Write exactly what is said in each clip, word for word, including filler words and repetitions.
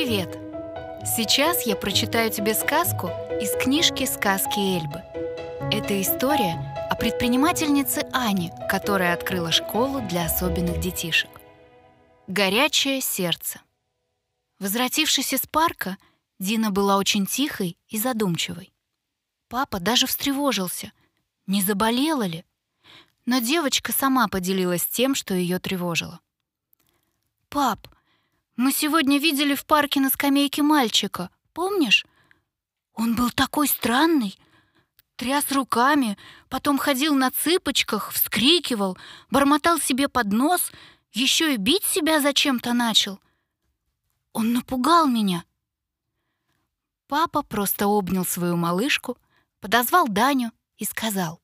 Привет! Сейчас я прочитаю тебе сказку из книжки «Сказки Эльбы». Это история о предпринимательнице Ане, которая открыла школу для особенных детишек. Горячее сердце. Возвратившись из парка, Дина была очень тихой и задумчивой. Папа даже встревожился, не заболела ли? Но девочка сама поделилась тем, что ее тревожило. «Пап, мы сегодня видели в парке на скамейке мальчика, помнишь? Он был такой странный, тряс руками, потом ходил на цыпочках, вскрикивал, бормотал себе под нос, еще и бить себя зачем-то начал. Он напугал меня». Папа просто обнял свою малышку, подозвал Даню и сказал: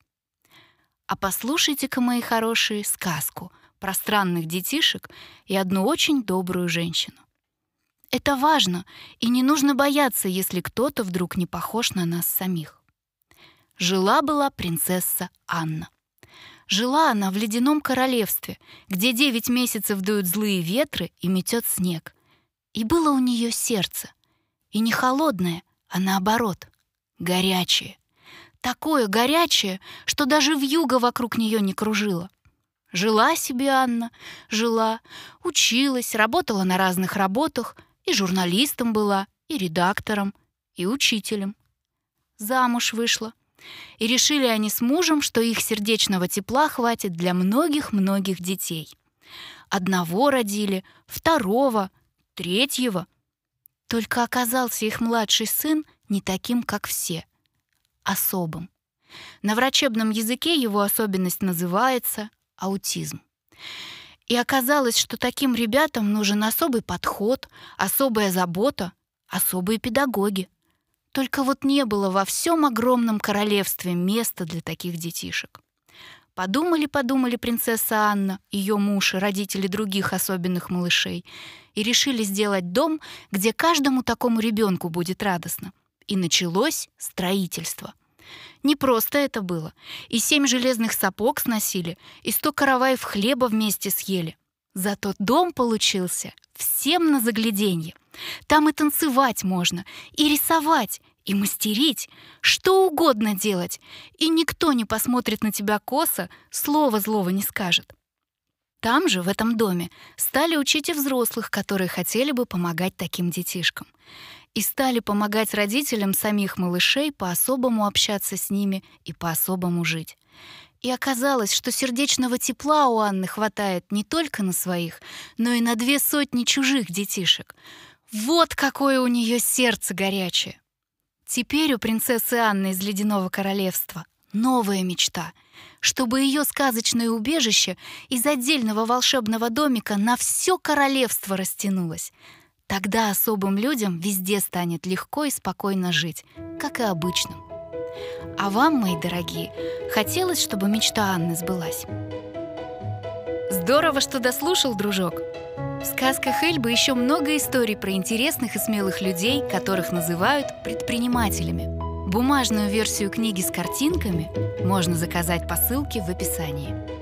«А послушайте-ка, мои хорошие, сказку про странных детишек и одну очень добрую женщину. Это важно, и не нужно бояться, если кто-то вдруг не похож на нас самих. Жила-была принцесса Анна. Жила она в ледяном королевстве, где девять месяцев дуют злые ветры и метет снег. И было у нее сердце, и не холодное, а наоборот, горячее. Такое горячее, что даже вьюга вокруг нее не кружила. Жила себе Анна, жила, училась, работала на разных работах, и журналистом была, и редактором, и учителем. Замуж вышла. И решили они с мужем, что их сердечного тепла хватит для многих-многих детей. Одного родили, второго, третьего. Только оказался их младший сын не таким, как все, особым. На врачебном языке его особенность называется аутизм. И оказалось, что таким ребятам нужен особый подход, особая забота, особые педагоги. Только вот не было во всем огромном королевстве места для таких детишек. Подумали-подумали принцесса Анна, ее муж и родители других особенных малышей, и решили сделать дом, где каждому такому ребенку будет радостно. И началось строительство. Не просто это было. И семь железных сапог сносили, и сто караваев хлеба вместе съели. Зато дом получился всем на загляденье. Там и танцевать можно, и рисовать, и мастерить, что угодно делать, и никто не посмотрит на тебя косо, слова злого не скажет. Там же, в этом доме, стали учить и взрослых, которые хотели бы помогать таким детишкам. И стали помогать родителям самих малышей по-особому общаться с ними и по-особому жить. И оказалось, что сердечного тепла у Анны хватает не только на своих, но и на две сотни чужих детишек. Вот какое у нее сердце горячее! Теперь у принцессы Анны из Ледяного королевства новая мечта, чтобы ее сказочное убежище из отдельного волшебного домика на все королевство растянулось. Тогда особым людям везде станет легко и спокойно жить, как и обычным. А вам, мои дорогие, хотелось, чтобы мечта Анны сбылась? Здорово, что дослушал, дружок! В сказках Эльбы еще много историй про интересных и смелых людей, которых называют предпринимателями. Бумажную версию книги с картинками можно заказать по ссылке в описании.